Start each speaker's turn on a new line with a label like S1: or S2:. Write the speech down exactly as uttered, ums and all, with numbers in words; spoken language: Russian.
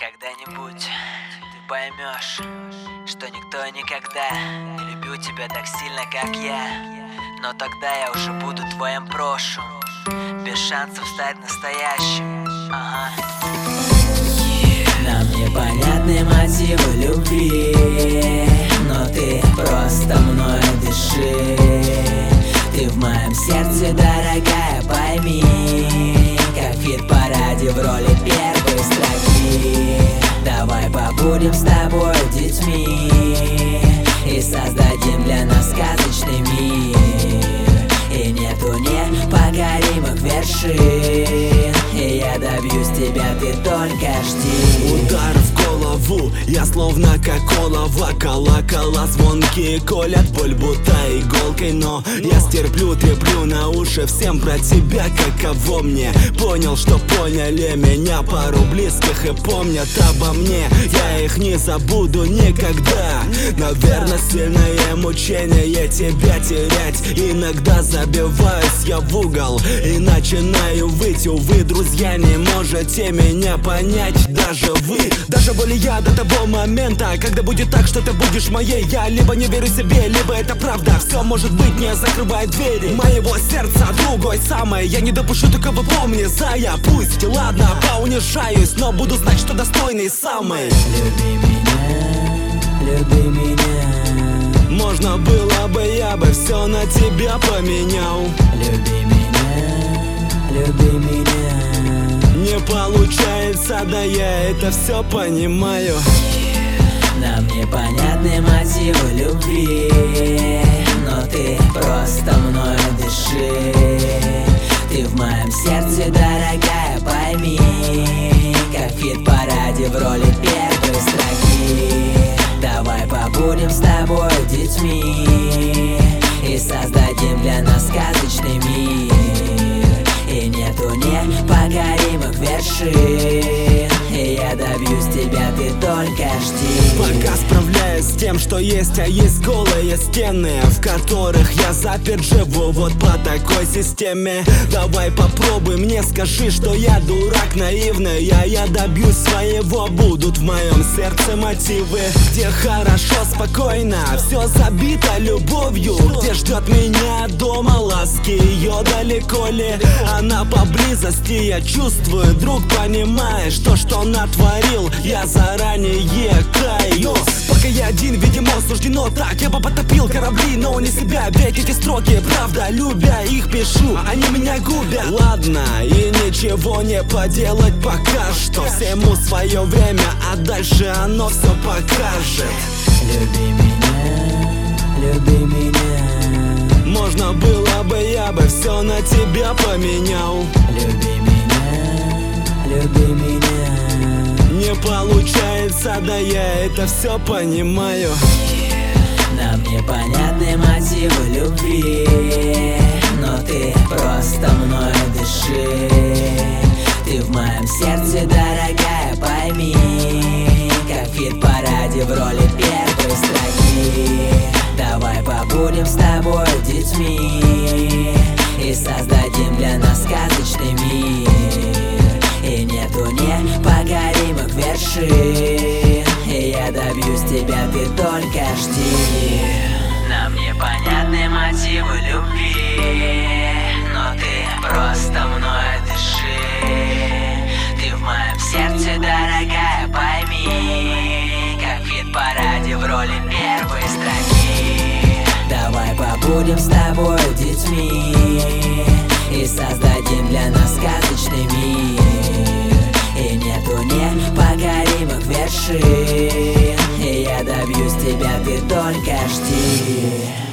S1: Когда-нибудь ты поймешь, что никто никогда не любил тебя так сильно, как я. Но тогда я уже буду твоим прошлым, без шансов стать настоящим. Ага.
S2: Нам непонятны мотивы любви, но ты просто мною дыши. Ты в моем сердце, дорогая, пойми, как в хит-параде в роли первой строки. Давай побудем с тобой детьми и создадим для нас сказочный мир. И нету непокоримых вершин, и я добьюсь тебя, ты только жди.
S3: Удар в голову, я словно как олово. Колокола звонкие колят боль будто иголкой, но я стерплю, треплю на уши всем про тебя. Каково мне, понял, что поняли меня пару близких и помнят обо мне. Я их не забуду никогда. Наверное, сильное мучение тебя терять. Иногда забиваюсь я в угол и начинаю выть. Увы, друзья, не можете меня понять, даже вы. Даже более я до того момента, когда будет так, что ты будешь моей. Я либо не верю себе, либо это правда. Все может быть, не закрывай двери моего сердца другой самой. Я не допущу такого, помни, зая. Пусть, ладно, поунижаюсь, но буду знать, что достойный самый.
S2: Люби меня, люби меня.
S3: Можно было бы, я бы все на тебя поменял.
S2: Люби меня, люби меня.
S3: Не получается, да я это все понимаю.
S2: Нам непонятны мотивы любви, но ты просто мною дыши. Ты в моем сердце, дорогая, пойми, как в хит-параде в роли первой строки. Давай побудем с тобой детьми и создадим для нас сказочный мир. И нету непокоримых вершин, и я добьюсь тебя, ты только жди.
S3: Пока справляюсь с тем, что есть, а есть голые стены, в которых я заперт живу вот по такой системе. Давай попробуй мне, скажи, что я дурак наивный, а я добьюсь своего. Будут в моем сердце мотивы, где хорошо, спокойно, все забито любовью, где ждет меня дома ласки, ее далеко ли, она поблизости. Я чувствую, друг, понимаешь, то, что натворил, я заранее каюсь. Пока я один, видимо, суждено так. Я бы потопил корабли, но не себя. Ведь эти строки, правда, любя их пишу, они меня губят. Ладно, и ничего не поделать пока что. Всему свое время, а дальше оно все покажет.
S2: Люби меня, люби меня.
S3: Можно было бы, я бы все на тебя поменял.
S2: Люби меня, люби меня.
S3: Не получается, да я это все понимаю.
S2: Нам непонятны мотивы любви, но ты просто мною дыши. Ты в моем сердце, дорогая, пойми, как в хит-параде в роли первой строки. Давай побудем с тобой детьми и создадим для нас сказочный мир. И нету непокоримых вершин, и я добьюсь тебя, ты только жди.
S1: Нам непонятны мотивы любви, но ты просто мною дыши. Ты в моем сердце, дорогая, пойми, как в хит-параде в роли первой строки.
S2: Давай побудем с тобой детьми и создадим для нас сказочный мир. И нету непокоримых вершин, и я добьюсь тебя, ты только жди.